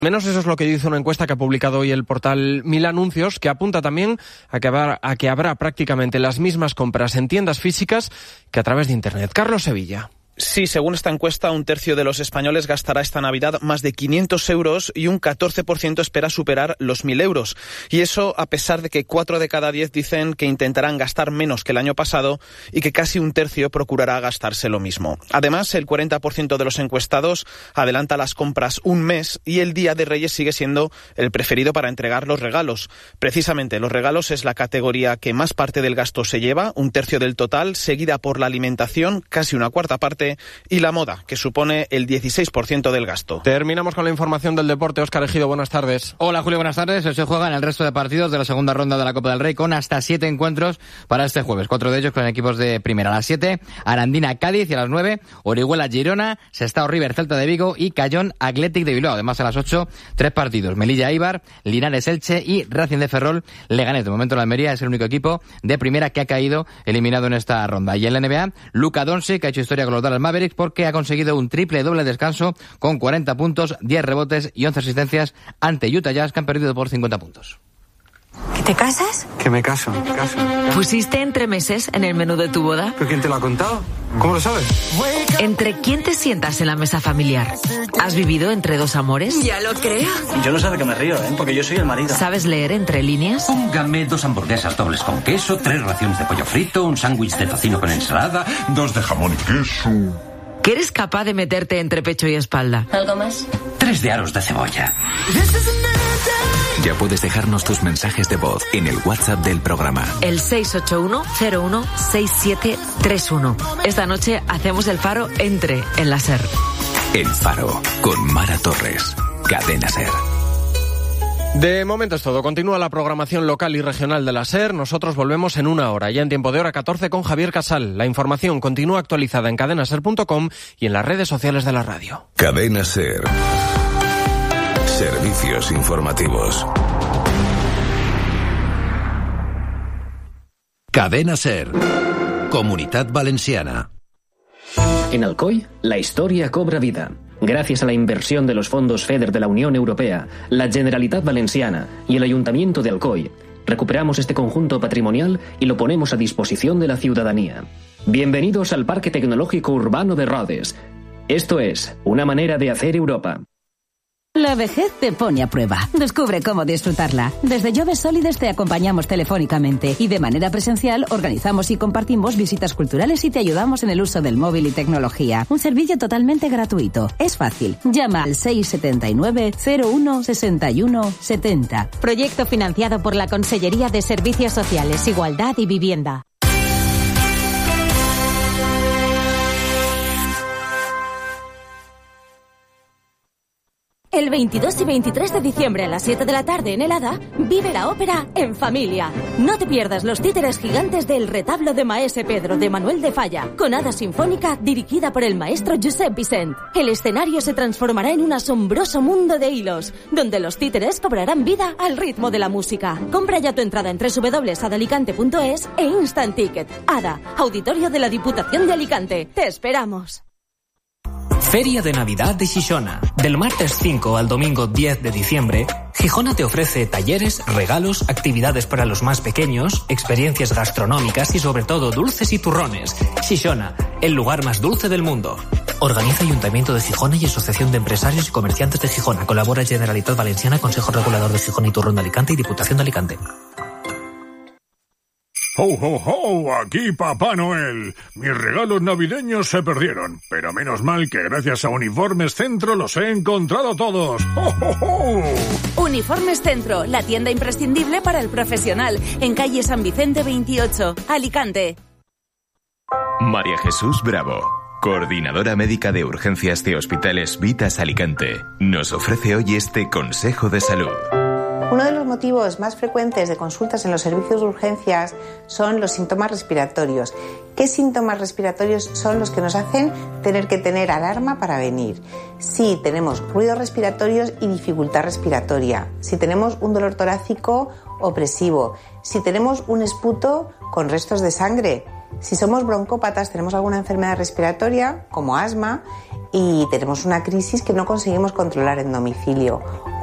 Menos eso es lo que dice una encuesta que ha publicado hoy el portal Mil Anuncios, que apunta también a que habrá prácticamente las mismas compras en tiendas físicas que a través de Internet. Carlos Sevilla. Sí, según esta encuesta, 1/3 de los españoles gastará esta Navidad más de 500 euros y un 14% espera superar los 1.000 euros. Y eso a pesar de que 4 de cada 10 dicen que intentarán gastar menos que el año pasado y que casi 1/3 procurará gastarse lo mismo. Además, el 40% de los encuestados adelanta las compras un mes y el Día de Reyes sigue siendo el preferido para entregar los regalos. Precisamente, los regalos es la categoría que más parte del gasto se lleva, 1/3 del total, seguida por la alimentación, casi una cuarta parte, y la moda, que supone el 16% del gasto. Terminamos con la información del deporte. Óscar Ejido, buenas tardes. Hola Julio, buenas tardes. Se juegan el resto de partidos de la segunda ronda de la Copa del Rey con hasta 7 encuentros para este jueves. 4 de ellos con equipos de primera. A las 7, Arandina Cádiz, y a las 9, Orihuela Girona, Sestao River Celta de Vigo y Cayón Athletic de Bilbao. Además, a las 8, 3 partidos. Melilla Eibar, Linares Elche y Racing de Ferrol Leganés. De momento la Almería es el único equipo de primera que ha caído eliminado en esta ronda. Y en la NBA, Luka Doncic, que ha hecho historia con los Dallas Mavericks porque ha conseguido un triple doble descanso con 40 puntos, 10 rebotes y 11 asistencias ante Utah Jazz, que han perdido por 50 puntos. ¿Que te casas? Que me caso. ¿Pusiste entre meses en el menú de tu boda? ¿Pero quién te lo ha contado? ¿Cómo lo sabes? ¿Entre quién te sientas en la mesa familiar? ¿Has vivido entre dos amores? Ya lo creo. Yo no sé de qué me río, porque yo soy el marido. ¿Sabes leer entre líneas? Póngame 2 hamburguesas dobles con queso, 3 raciones de pollo frito, un sándwich de tocino con ensalada, 2 de jamón y queso. ¿Que eres capaz de meterte entre pecho y espalda? ¿Algo más? 3 de aros de cebolla. Ya puedes dejarnos tus mensajes de voz en el WhatsApp del programa. El 681-016731. Esta noche hacemos el Faro entre en la SER. El Faro, con Mara Torres. Cadena SER. De momento es todo. Continúa la programación local y regional de la SER. Nosotros volvemos en 1 hora, ya en tiempo de hora 14 con Javier Casal. La información continúa actualizada en cadenaser.com y en las redes sociales de la radio. Cadena SER. Servicios informativos. Cadena SER. Comunitat Valenciana. En Alcoi, la historia cobra vida. Gracias a la inversión de los fondos FEDER de la Unión Europea, la Generalitat Valenciana y el Ayuntamiento de Alcoi, recuperamos este conjunto patrimonial y lo ponemos a disposición de la ciudadanía. Bienvenidos al Parque Tecnológico Urbano de Rodes. Esto es una manera de hacer Europa. La vejez te pone a prueba. Descubre cómo disfrutarla. Desde Jove Sólides te acompañamos telefónicamente y de manera presencial organizamos y compartimos visitas culturales y te ayudamos en el uso del móvil y tecnología. Un servicio totalmente gratuito. Es fácil. Llama al 679 01 61 70. Proyecto financiado por la Consellería de Servicios Sociales, Igualdad y Vivienda. El 22 y 23 de diciembre a las 7 de la tarde en el Hada, vive la ópera en familia. No te pierdas los títeres gigantes del Retablo de Maese Pedro de Manuel de Falla, con Hada Sinfónica dirigida por el maestro Josep Vicent. El escenario se transformará en un asombroso mundo de hilos, donde los títeres cobrarán vida al ritmo de la música. Compra ya tu entrada en www.adalicante.es e Instant Ticket. Hada, Auditorio de la Diputación de Alicante. Te esperamos. Feria de Navidad de Xixona. Del martes 5 al domingo 10 de diciembre, Gijona te ofrece talleres, regalos, actividades para los más pequeños, experiencias gastronómicas y sobre todo dulces y turrones. Xixona, el lugar más dulce del mundo. Organiza Ayuntamiento de Gijona y Asociación de Empresarios y Comerciantes de Gijona. Colabora Generalitat Valenciana, Consejo Regulador de Gijona y Turrón de Alicante y Diputación de Alicante. ¡Ho, ho, ho! Aquí Papá Noel. Mis regalos navideños se perdieron, pero menos mal que gracias a Uniformes Centro los he encontrado todos. ¡Ho, ho, ho! Uniformes Centro, la tienda imprescindible para el profesional, en calle San Vicente 28, Alicante. María Jesús Bravo, coordinadora médica de urgencias de Hospitales Vitas Alicante, nos ofrece hoy este consejo de salud. Uno de los motivos más frecuentes de consultas en los servicios de urgencias son los síntomas respiratorios. ¿Qué síntomas respiratorios son los que nos hacen tener que tener alarma para venir? Si tenemos ruidos respiratorios y dificultad respiratoria, si tenemos un dolor torácico opresivo, si tenemos un esputo con restos de sangre, Si somos broncópatas, tenemos alguna enfermedad respiratoria, como asma, y tenemos una crisis que no conseguimos controlar en domicilio.